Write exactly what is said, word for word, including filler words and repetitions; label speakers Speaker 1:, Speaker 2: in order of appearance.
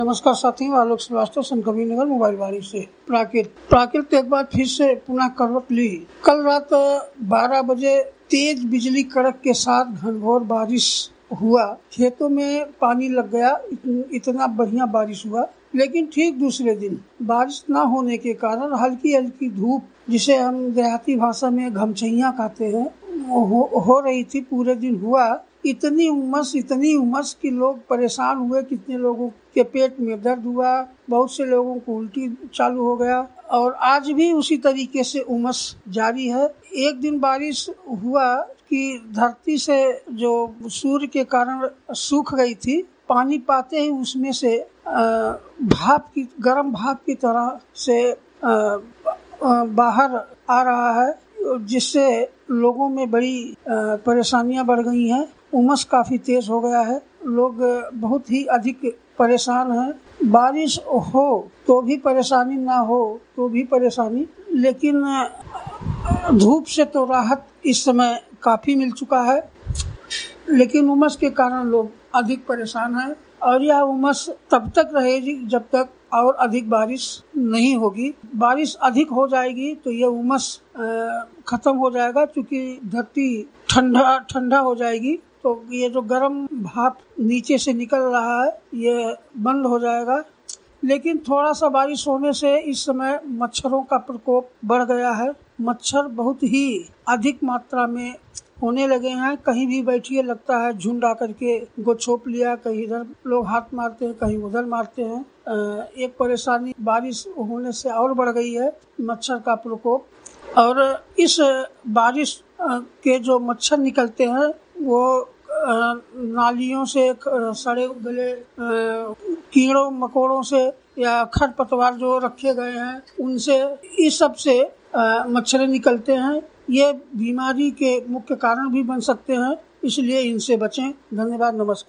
Speaker 1: नमस्कार साथियों, आलोक श्रीवास्तव, संकवी नगर, मोबाइल बाड़ी से। प्राकृत प्राकृत एक बार फिर से पुनः करवट ली। कल रात बारह बजे तेज बिजली कड़क के साथ घनघोर बारिश हुआ। खेतों में पानी लग गया। इतना बढ़िया बारिश हुआ। लेकिन ठीक दूसरे दिन बारिश न होने के कारण हल्की हल्की धूप, जिसे हम देहाती भाषा में घमचैया कहते हैं, हो, हो रही थी। पूरे दिन हुआ। इतनी उमस इतनी उमस कि लोग परेशान हुए। कितने लोगों के पेट में दर्द हुआ, बहुत से लोगों को उल्टी चालू हो गया। और आज भी उसी तरीके से उमस जारी है। एक दिन बारिश हुआ कि धरती से जो सूर्य के कारण सूख गई थी, पानी पाते ही उसमें से भाप की गर्म भाप की तरह से बाहर आ रहा है, जिससे लोगों में बड़ी परेशानियां बढ़ गई हैं। उमस काफी तेज हो गया है। लोग बहुत ही अधिक परेशान हैं। बारिश हो तो भी परेशानी, ना हो तो भी परेशानी। लेकिन धूप से तो राहत इस समय काफी मिल चुका है, लेकिन उमस के कारण लोग अधिक परेशान हैं। और यह उमस तब तक रहेगी जब तक और अधिक बारिश नहीं होगी। बारिश अधिक हो जाएगी तो यह उमस खत्म हो जाएगा, क्योंकि धरती ठंडा ठंडा हो जाएगी। तो ये जो गर्म भाप नीचे से निकल रहा है, ये बंद हो जाएगा। लेकिन थोड़ा सा बारिश होने से इस समय मच्छरों का प्रकोप बढ़ गया है। मच्छर बहुत ही अधिक मात्रा में होने लगे हैं। कहीं भी बैठिए, लगता है झुंड आकर के गोछोप लिया। कहीं इधर लोग हाथ मारते हैं, कहीं उधर मारते हैं। एक परेशानी बारिश होने से और बढ़ गई है, मच्छर का प्रकोप। और इस बारिश के जो मच्छर निकलते हैं, वो नालियों से, सड़े गले कीड़ों मकोड़ों से, या खरपतवार जो रखे गए हैं उनसे, इस सब से मच्छर निकलते हैं। ये बीमारी के मुख्य कारण भी बन सकते हैं, इसलिए इनसे बचें। धन्यवाद, नमस्कार।